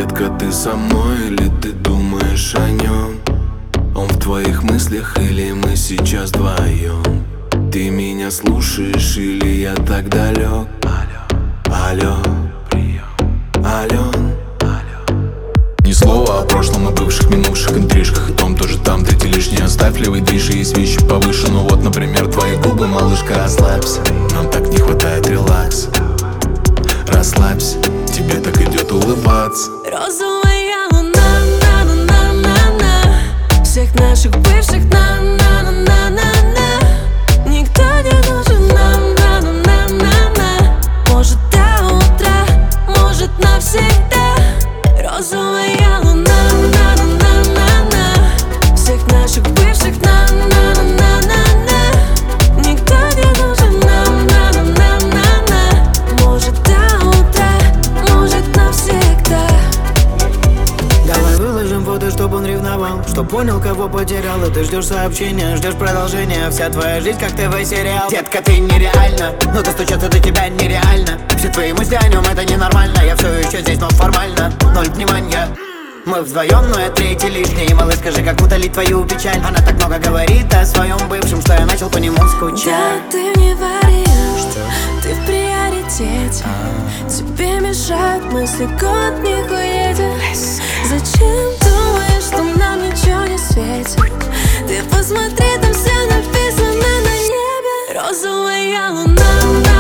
Детка, ты со мной или ты думаешь о нем? Он в твоих мыслях или мы сейчас вдвоем? Ты меня слушаешь или я так далек? Алло, Ален. Ни слова о прошлом, о бывших, минувших интрижках. И том тоже там, третий лишний оставь, левый движ. И есть вещи повыше, ну вот, например, твои губы, малышка, расслабься. Нам так не хватает релакса. Расслабься, тебе так идет улыбаться. Розовая луна, на-на-на-на-на. Всех наших бывших, на-на-на-на-на-на. Никто не нужен нам, на-на-на-на-на. Может до утра, может навсегда. Розовая луна, на-на-на-на-на. Всех наших бывших, на-на-на-на-на-на. Никто не нужен нам, на-на-на-на-на. Может до утра, может навсегда. Давай выложим фото, чтоб он ревновал, чтоб понял, кого потерял. И ты ждешь сообщения, ждешь продолжения. Вся твоя жизнь как ТВ-сериал. Детка, ты нереальна, но достучаться до тебя нереально. Все твои мысли о нем, это ненормально. Я все еще здесь, но формально ноль внимания. Мы вдвоем, но я третий лишний. Малыш, скажи, как утолить твою печаль. Она так много говорит о своем бывшем, что я начал по нему скучать. Да, ты не вариант, ты в приоритете. Тебе мешают мысли, год не уедет. Зачем думаешь, что нам ничего не светит? Ты посмотри, там все написано на небе. Розовая луна.